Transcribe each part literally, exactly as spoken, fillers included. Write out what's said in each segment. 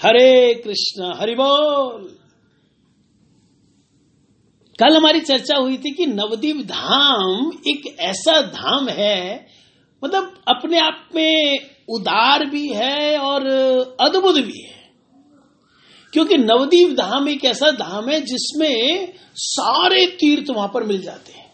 हरे कृष्ण, हरि बोल। कल हमारी चर्चा हुई थी कि नवद्वीप धाम एक ऐसा धाम है, मतलब अपने आप में उदार भी है और अद्भुत भी है, क्योंकि नवद्वीप धाम एक ऐसा धाम है जिसमें सारे तीर्थ वहां पर मिल जाते हैं।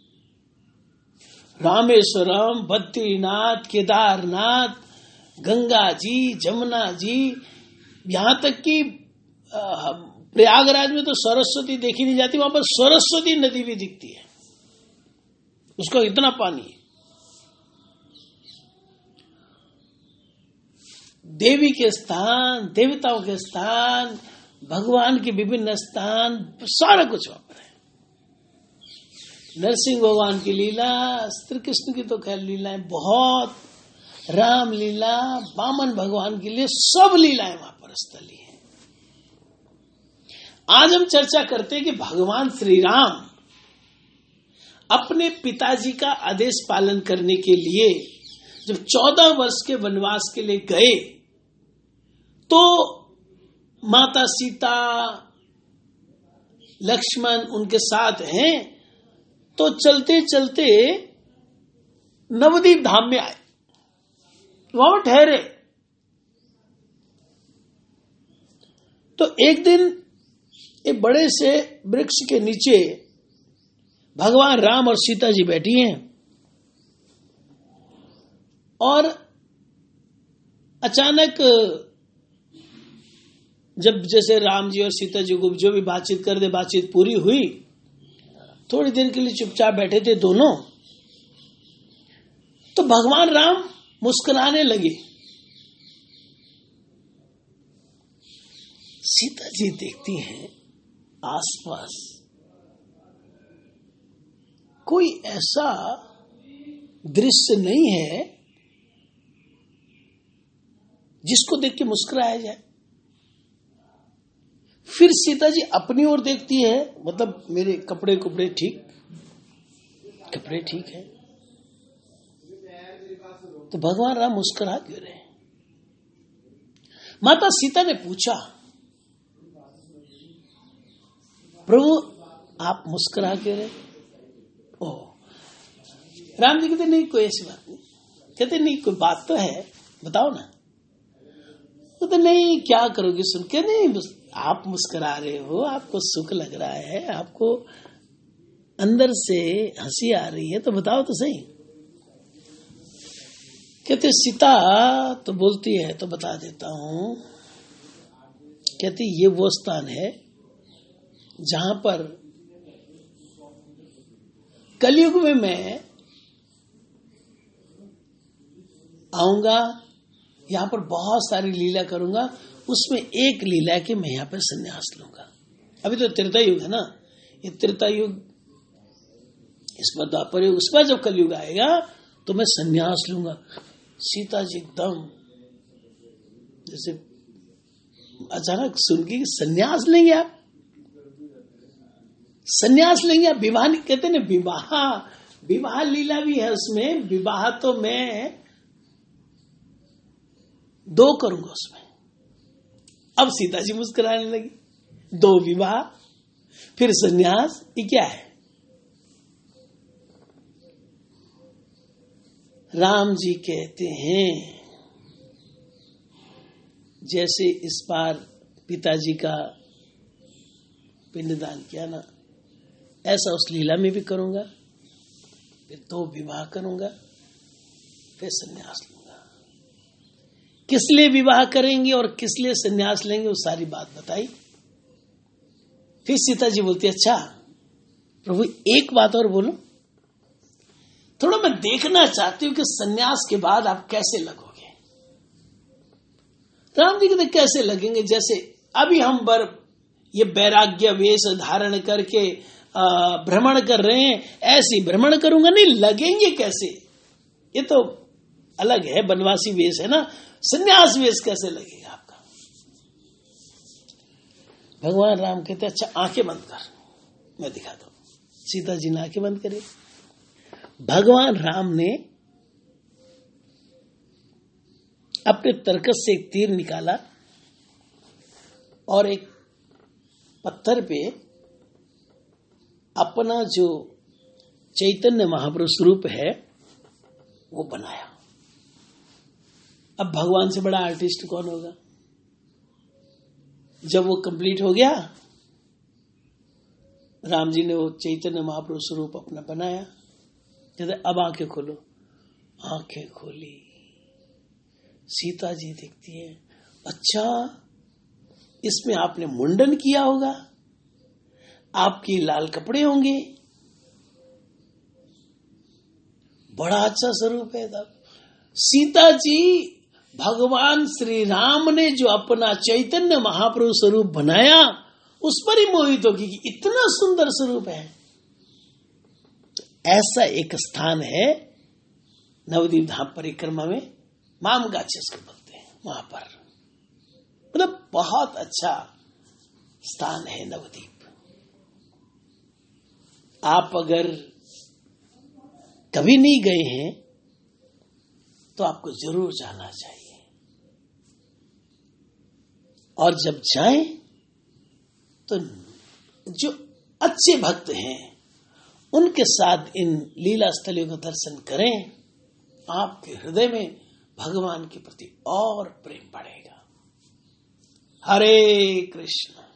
रामेश्वरम, बद्रीनाथ, केदारनाथ, गंगा जी, जमुना जी, यहां तक कि प्रयागराज में तो सरस्वती देखी नहीं जाती, वहां पर सरस्वती नदी भी दिखती है, उसका इतना पानी है। देवी के स्थान, देवताओं के स्थान, भगवान के विभिन्न स्थान, सारा कुछ वहां पर है। नरसिंह भगवान की लीला, श्री कृष्ण की तो खैर लीलाएं बहुत, राम लीला, वामन भगवान के लिए सब लीलाएं वहां पर स्थली है। आज हम चर्चा करते हैं कि भगवान श्री राम अपने पिताजी का आदेश पालन करने के लिए जब चौदह वर्ष के वनवास के लिए गए तो माता सीता, लक्ष्मण उनके साथ हैं, तो चलते चलते नवद्वीप धाम में आए, वहां ठहरे। तो एक दिन एक बड़े से वृक्ष के नीचे भगवान राम और सीता जी बैठी हैं और अचानक जब जैसे राम जी और सीता जी को जो भी बातचीत कर दे, बातचीत पूरी हुई, थोड़ी देर के लिए चुपचाप बैठे थे दोनों, तो भगवान राम मुस्कुराने लगे। सीता जी देखती हैं आसपास कोई ऐसा दृश्य नहीं है जिसको देख के मुस्कुराया जाए। फिर सीता जी अपनी ओर देखती है, मतलब मेरे कपड़े कपड़े ठीक, कपड़े ठीक है, तो भगवान राम मुस्कुरा क्यों रहे? माता सीता ने पूछा, प्रभु आप मुस्कुरा क्यों रहे? ओ, राम जी कहते नहीं कोई ऐसी बात नहीं। कहते नहीं कोई बात तो है, बताओ ना। कहते नहीं क्या करोगे सुन के? नहीं आप मुस्कुरा रहे हो, आपको सुख लग रहा है, आपको अंदर से हंसी आ रही है, तो बताओ तो सही। कहते सीता तो बोलती है तो बता देता हूं। कहती ये वो स्थान है जहां पर कलयुग में मैं आऊंगा, यहां पर बहुत सारी लीला करूंगा, उसमें एक लीला है कि मैं यहां पर संन्यास लूंगा। अभी तो त्रेता युग है ना, ये त्रेता युग, इस पर द्वापर युग, उस पर जब कलयुग आएगा तो मैं संन्यास लूंगा। सीता जी एकदम जैसे अचानक सुन के संन्यास लेंगे आप, संन्यास लेंगे आप, विवाह नहीं कहते ना, विवाह विवाह लीला भी है उसमें। विवाह तो मैं दो करूंगा उसमें। अब सीता जी मुस्कुराने लगी, दो विवाह फिर संन्यास, ये क्या है? राम जी कहते हैं जैसे इस बार पिताजी का पिंडदान किया ना, ऐसा उस लीला में भी करूंगा, फिर दो विवाह करूंगा, फिर संन्यास लूंगा। किस लिए विवाह करेंगे और किस लिए संन्यास लेंगे, वो सारी बात बताई। फिर सीता जी बोलती अच्छा प्रभु एक बात और बोलो, थोड़ा मैं देखना चाहती हूं कि संन्यास के बाद आप कैसे लगोगे। राम जी कहते कैसे लगेंगे? जैसे अभी हम बर ये वैराग्य वेश धारण करके भ्रमण कर रहे हैं, ऐसी भ्रमण करूंगा, नहीं लगेंगे कैसे? ये तो अलग है, वनवासी वेश है ना, संन्यास वेश कैसे लगेगा आपका? भगवान राम कहते अच्छा आंखें बंद कर, मैं दिखाता हूं। सीता जी ने आंखें बंद करी। भगवान राम ने अपने तरकस से एक तीर निकाला और एक पत्थर पे अपना जो चैतन्य महापुरुष स्वरूप है वो बनाया। अब भगवान से बड़ा आर्टिस्ट कौन होगा? जब वो कंप्लीट हो गया, राम जी ने वो चैतन्य महापुरुष स्वरूप अपना बनाया, कहते अब आंखें खोलो। आंखें खोली, सीता जी दिखती है। अच्छा, इसमें आपने मुंडन किया होगा, आपके लाल कपड़े होंगे, बड़ा अच्छा स्वरूप है। तब सीता जी भगवान श्री राम ने जो अपना चैतन्य महापुरुष स्वरूप बनाया उस पर ही मोहित होगी कि इतना सुंदर स्वरूप है। ऐसा एक स्थान है नवदीप धाम परिक्रमा में, माम गाछी उसको बोलते हैं, वहां पर मतलब बहुत अच्छा स्थान है नवदीप। आप अगर कभी नहीं गए हैं तो आपको जरूर जाना चाहिए, और जब जाएं तो जो अच्छे भक्त हैं उनके साथ इन लीला स्थलियों का दर्शन करें। आपके हृदय में भगवान के प्रति और प्रेम बढ़ेगा। हरे कृष्ण।